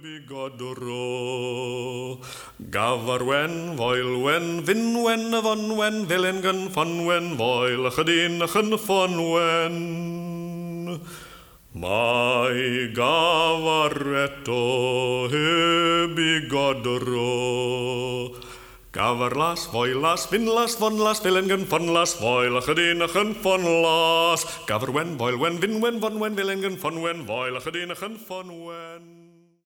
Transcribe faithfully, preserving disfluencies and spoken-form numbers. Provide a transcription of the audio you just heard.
bigodro. Gafar wen, voil wen, vin wen, von wen, villengen van wen, voil, gedienigen van wen. Mai gavaretto he bigodro. Gafar las, voil las, vin las, von las, villengen van las, voil, gedienigen van las. Gafar wen, voil wen, vin wen, von wen, villengen van wen, voil, gedienigen van wen.